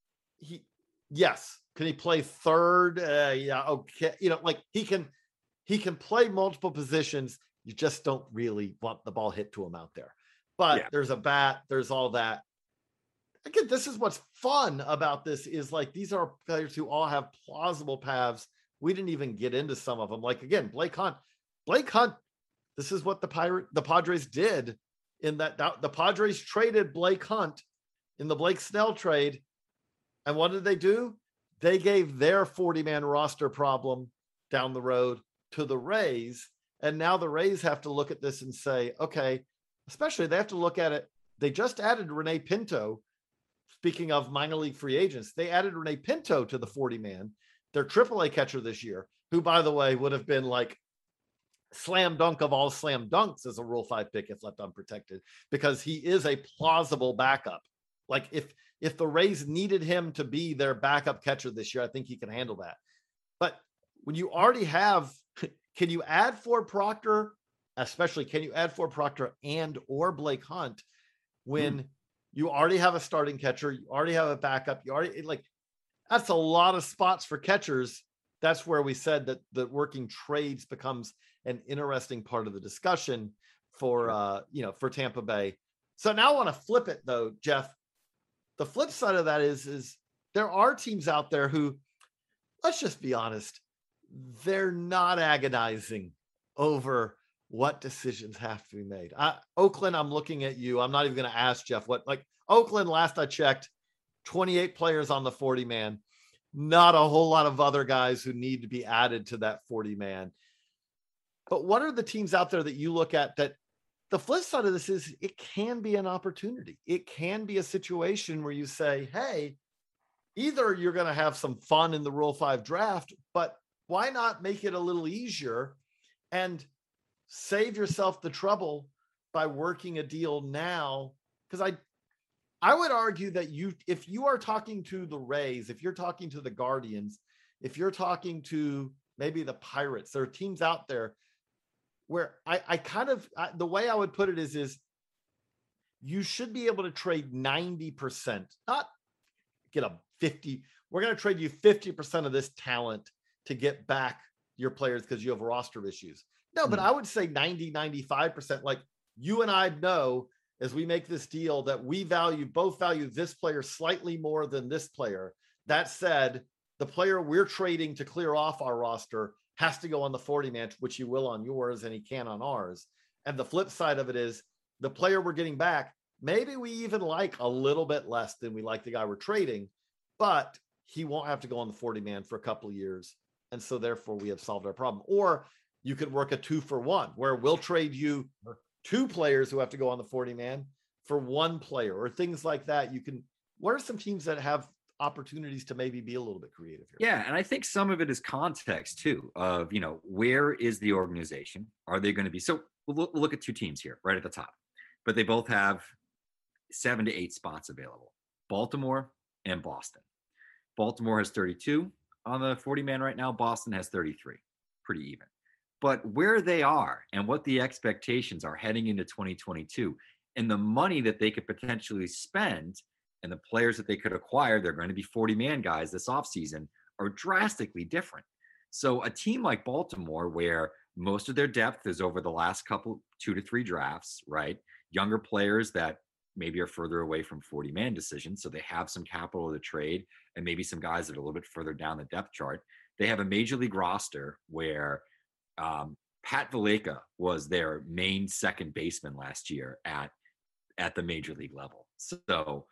Can he play third? Yeah. Okay. He can play multiple positions. You just don't really want the ball hit to him out there, but there's a bat, there's all that. Again, this is what's fun about this is these are players who all have plausible paths. We didn't even get into some of them. Blake Hunt, this is what the Padres did in that the Padres traded Blake Hunt in the Blake Snell trade. And what did they do? They gave their 40-man roster problem down the road to the Rays. And now the Rays have to look at this and say, okay, especially they have to look at it. They just added Renee Pinto. Speaking of minor league free agents, they added Renee Pinto to the 40-man, their AAA catcher this year. who, by the way, would have been like slam dunk of all slam dunks as a Rule 5 pick if left unprotected, because he is a plausible backup. Like if the Rays needed him to be their backup catcher this year, I think he can handle that. But when you already have, can you add Ford Proctor, especially can you add Ford Proctor and or Blake Hunt when you already have a starting catcher, you already have a backup, you already like, that's a lot of spots for catchers. That's where we said that the working trades becomes an interesting part of the discussion for, for Tampa Bay. So now I want to flip it though, Jeff. The flip side of that is there are teams out there who, let's just be honest, they're not agonizing over what decisions have to be made. Oakland, I'm looking at you. I'm not even going to ask Jeff what, like Oakland, last I checked, 28 players on the 40 man, not a whole lot of other guys who need to be added to that 40 man. But what are the teams out there that you look at that the flip side of this is it can be an opportunity. It can be a situation where you say, hey, either you're going to have some fun in the Rule 5 draft, but why not make it a little easier and save yourself the trouble by working a deal now? Because I would argue that if you are talking to the Rays, if you're talking to the Guardians, if you're talking to maybe the Pirates, there are teams out there where the way I would put it is you should be able to trade 90%, not get a 50. We're going to trade you 50% of this talent to get back your players because you have roster issues. No, but I would say 90, 95%. Like you and I know as we make this deal that we both value this player slightly more than this player. That said, the player we're trading to clear off our roster has to go on the 40 man, which he will on yours and he can on ours. And the flip side of it is the player we're getting back, maybe we even like a little bit less than we like the guy we're trading, but he won't have to go on the 40 man for a couple of years. And so therefore we have solved our problem. Or you could work a 2-for-1 where we'll trade you 2 players who have to go on the 40 man for 1 player or things like that. What are some teams that have opportunities to maybe be a little bit creative here? Yeah. And I think some of it is context too of, where is the organization? Are they going to be? So we'll look at 2 teams here right at the top, but they both have 7 to 8 spots available. Baltimore and Boston. Baltimore has 32 on the 40 man right now. Boston has 33, pretty even. But where they are and what the expectations are heading into 2022 and the money that they could potentially spend and the players that they could acquire, they're going to be 40 man guys this offseason, are drastically different. So a team like Baltimore, where most of their depth is over the last 2 to 3 drafts, right? Younger players that maybe are further away from 40 man decisions. So they have some capital to trade and maybe some guys that are a little bit further down the depth chart. They have a major league roster where Pat Valaika was their main second baseman last year at the major league level. So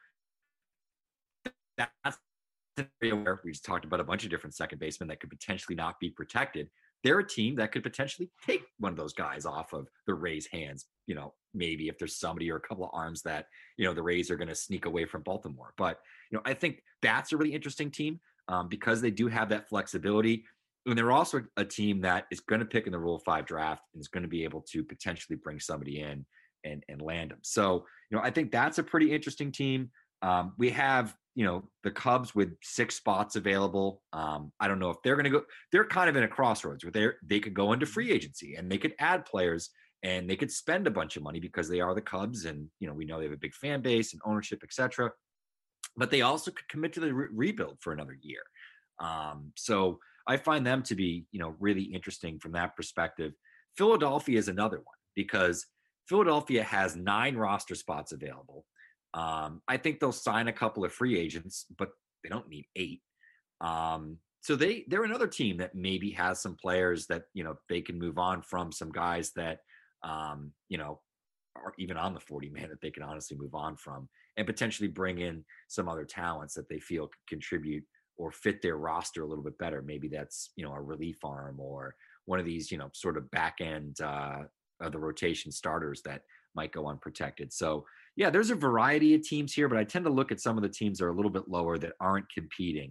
that's an area where we just talked about a bunch of different second basemen that could potentially not be protected. They're a team that could potentially take one of those guys off of the Rays' hands, maybe if there's somebody or a couple of arms that, the Rays are going to sneak away from Baltimore. But, I think that's a really interesting team because they do have that flexibility. And they're also a team that is going to pick in the Rule 5 draft and is going to be able to potentially bring somebody in and land them. So, I think that's a pretty interesting team. We have, the Cubs with 6 spots available. I don't know if they're going to go. They're kind of in a crossroads where they could go into free agency and they could add players and they could spend a bunch of money because they are the Cubs. And, we know they have a big fan base and ownership, et cetera. But they also could commit to the rebuild for another year. So I find them to be, really interesting from that perspective. Philadelphia is another one because Philadelphia has 9 roster spots available. I think they'll sign a couple of free agents, but they don't need 8. So they're another team that maybe has some players that, they can move on from, some guys that, are even on the 40 man that they can honestly move on from and potentially bring in some other talents that they feel could contribute or fit their roster a little bit better. Maybe that's, a relief arm or one of these, sort of back end of the rotation starters that might go unprotected. So yeah, there's a variety of teams here, but I tend to look at some of the teams that are a little bit lower that aren't competing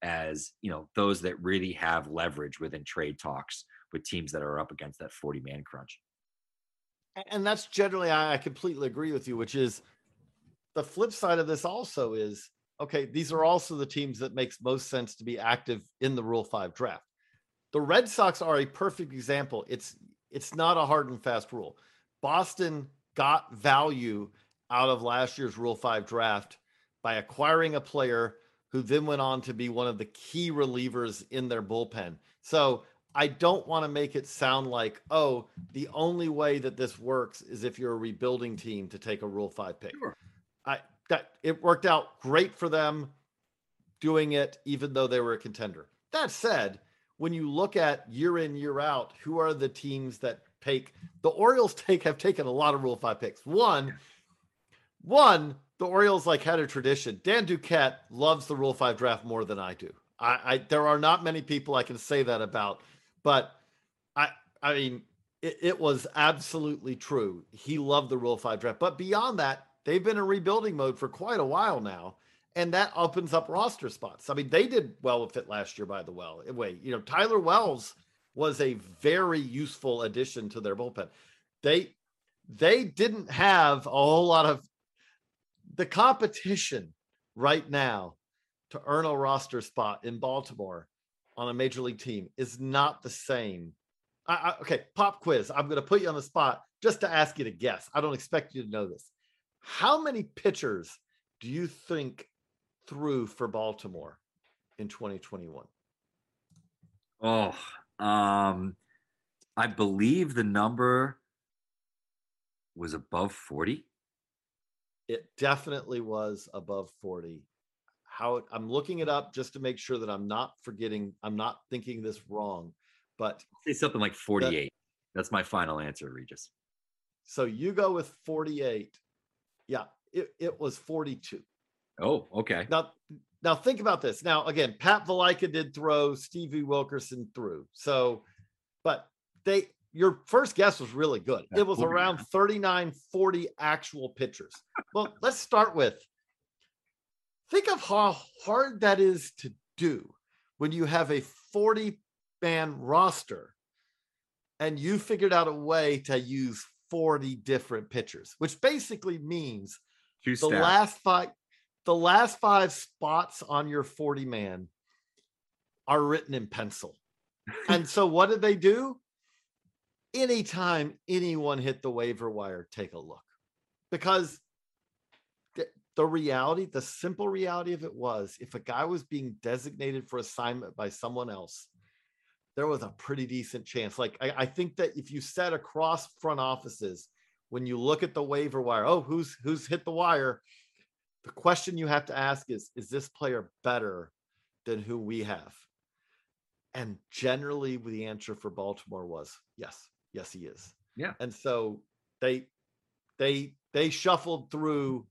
as, those that really have leverage within trade talks with teams that are up against that 40-man crunch. And that's generally, I completely agree with you, which is the flip side of this also is, okay, these are also the teams that makes most sense to be active in the Rule 5 draft. The Red Sox are a perfect example. It's not a hard and fast rule. Boston got value out of last year's Rule 5 draft by acquiring a player who then went on to be one of the key relievers in their bullpen. So I don't want to make it sound like, oh, the only way that this works is if you're a rebuilding team to take a Rule 5 pick. Sure. That it worked out great for them doing it, even though they were a contender. That said, when you look at year in, year out, who are the teams that take the Orioles have taken a lot of Rule 5 picks. One, the Orioles had a tradition. Dan Duquette loves the Rule 5 draft more than I do. There are not many people I can say that about, but I mean, it was absolutely true. He loved the Rule 5 draft, but beyond that, they've been in rebuilding mode for quite a while now. And that opens up roster spots. I mean, they did well with it last year, by the way. Tyler Wells was a very useful addition to their bullpen. They didn't have a whole lot of the competition right now to earn a roster spot in Baltimore on a major league team is not the same. Okay, pop quiz. I'm going to put you on the spot just to ask you to guess. I don't expect you to know this. How many pitchers do you think threw for Baltimore in 2021? I believe the number was above 40. It definitely was above 40. I'm looking it up just to make sure that I'm not thinking this wrong, but say something like 48. That's my final answer, Regis. So you go with 48. Yeah, it was 42. Oh, okay. Now think about this. Now, again, Pat Valaika did throw, Stevie Wilkerson threw. So, but your first guess was really good. It was around 39, 40 actual pitchers. Well, let's start with, think of how hard that is to do when you have a 40-man roster and you figured out a way to use 40 different pitchers, which basically means the last five spots on your 40-man are written in pencil. And so what did they do? Anytime anyone hit the waiver wire, take a look. Because the simple reality of it was, if a guy was being designated for assignment by someone else, there was a pretty decent chance. I think that if you set across front offices, when you look at the waiver wire, who's hit the wire? The question you have to ask is this player better than who we have? And generally the answer for Baltimore was yes, he is. Yeah. And so they shuffled through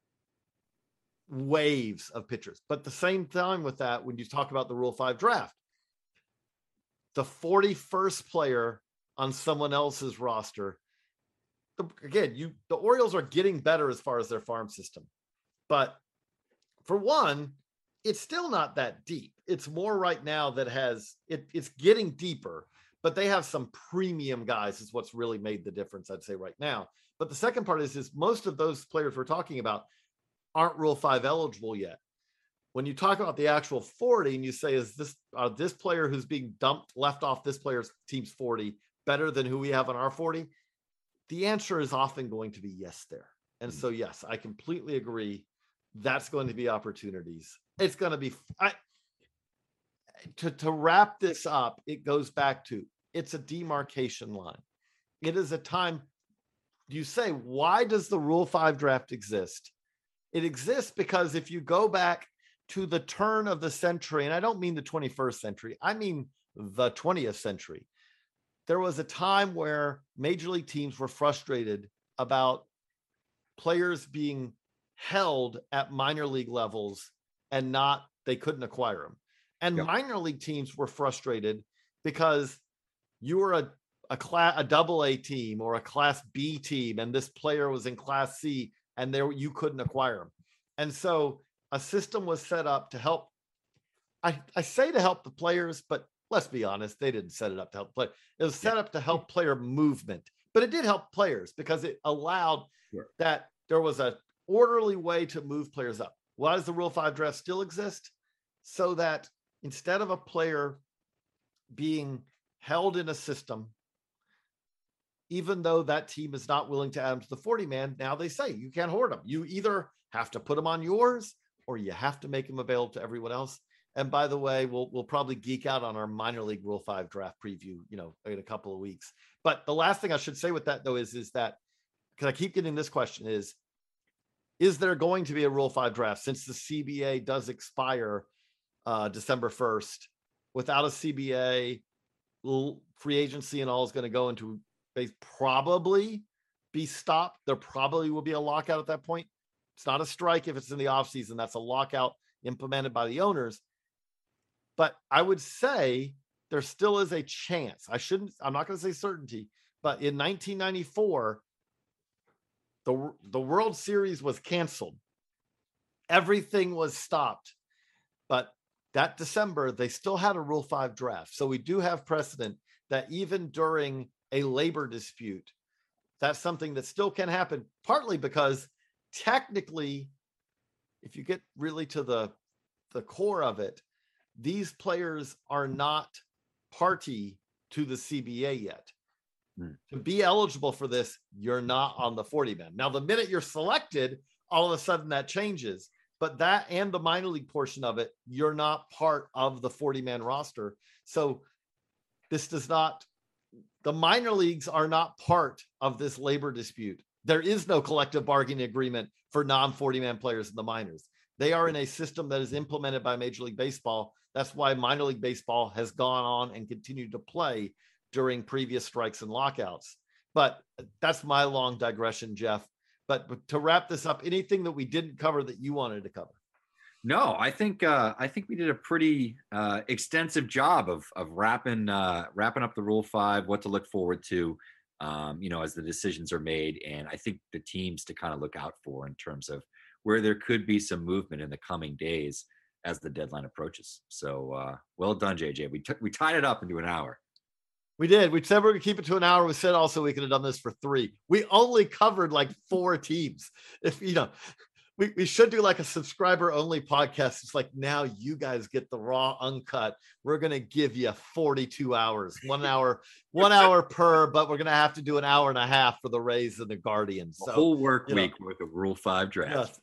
waves of pitchers. But at the same time with that, when you talk about the Rule 5 draft, the 41st player on someone else's roster, the Orioles are getting better as far as their farm system. But for one, it's still not that deep. It's more right now that it's getting deeper, but they have some premium guys is what's really made the difference, I'd say, right now. But the second part is most of those players we're talking about aren't Rule 5 eligible yet. When you talk about the actual 40 and you say, is this player who's being left off this player's team's 40 better than who we have on our 40? The answer is often going to be yes there. And so, yes, I completely agree. That's going to be opportunities. It's going to be to wrap this up. It goes back to, it's a demarcation line. It is a time. You say, why does the Rule 5 draft exist? It exists because if you go back to the turn of the century, and I don't mean the 21st century, I mean the 20th century, there was a time where major league teams were frustrated about players being held at minor league levels and they couldn't acquire them. And minor league teams were frustrated because you were a double A team or a class B team, and this player was in class C and you couldn't acquire him. And so a system was set up to help I say to help the players, but let's be honest, they didn't set it up to help play. It was set up to help player movement, but it did help players because it allowed that there was a orderly way to move players up. Why does the Rule 5 draft still exist? So that instead of a player being held in a system, even though that team is not willing to add them to the 40-man, now they say you can't hoard them. You either have to put them on yours or you have to make them available to everyone else. And by the way, we'll probably geek out on our minor league Rule 5 draft preview, in a couple of weeks. But the last thing I should say with that, though, is that, because I keep getting this question, is there going to be a Rule 5 draft since the CBA does expire December 1st? Without a CBA, free agency and all is going to go into probably be stopped. There probably will be a lockout at that point. It's not a strike if it's in the offseason. That's a lockout implemented by the owners. But I would say there still is a chance. I'm not going to say certainty, but in 1994, the World Series was canceled. Everything was stopped. But that December, they still had a Rule 5 draft. So we do have precedent that even during a labor dispute, that's something that still can happen, partly because technically, if you get really to the core of it, these players are not party to the CBA yet. To be eligible for this, you're not on the 40-man. Now, the minute you're selected, all of a sudden that changes. But that and the minor league portion of it, you're not part of the 40-man roster. So the minor leagues are not part of this labor dispute. There is no collective bargaining agreement for non-40-man players in the minors. They are in a system that is implemented by Major League Baseball. That's why minor league baseball has gone on and continued to play during previous strikes and lockouts. But that's my long digression, Jeff. But to wrap this up, anything that we didn't cover that you wanted to cover? No, I think we did a pretty extensive job of wrapping up the Rule 5, what to look forward to, as the decisions are made, and I think the teams to kind of look out for in terms of where there could be some movement in the coming days as the deadline approaches. So well done, JJ. We tied it up into an hour. We did. We said we were going to keep it to an hour. We said also we could have done this for 3. We only covered like 4 teams. If we should do like a subscriber only podcast. It's like, now you guys get the raw uncut. We're going to give you 42 hours, 1 hour, 1 hour per, but we're going to have to do an hour and a half for the Rays and the Guardians. So, whole work week worth of Rule 5 draft.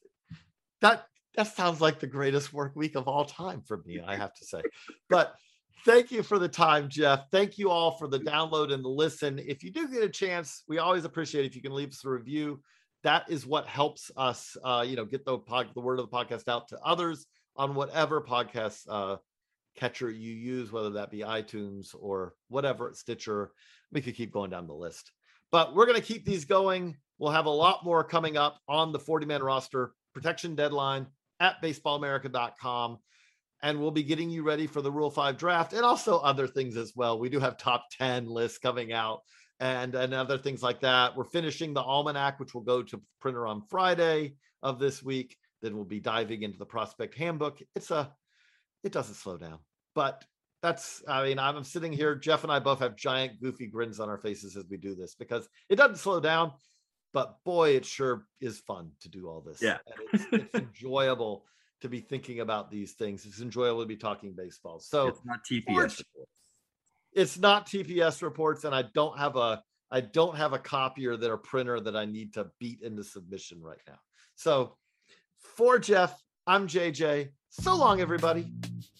That sounds like the greatest work week of all time for me, I have to say. But thank you for the time, Jeff. Thank you all for the download and the listen. If you do get a chance, we always appreciate it if you can leave us a review. That is what helps us, get the word of the podcast out to others on whatever podcast catcher you use, whether that be iTunes or whatever, Stitcher. We could keep going down the list. But we're going to keep these going. We'll have a lot more coming up on the 40-man roster protection deadline at baseballamerica.com. And we'll be getting you ready for the Rule 5 draft and also other things as well. We do have top 10 lists coming out and other things like that. We're finishing the almanac, which will go to printer on Friday of this week. Then we'll be diving into the prospect handbook. It doesn't slow down, but I'm sitting here. Jeff and I both have giant goofy grins on our faces as we do this because it doesn't slow down, but boy, it sure is fun to do all this. Yeah. And it's enjoyable to be thinking about these things. It's enjoyable to be talking baseball. So it's not TPS reports. It's not TPS reports, and I don't have a copier that a printer that I need to beat into submission right now. So for Jeff, I'm JJ. So long, everybody.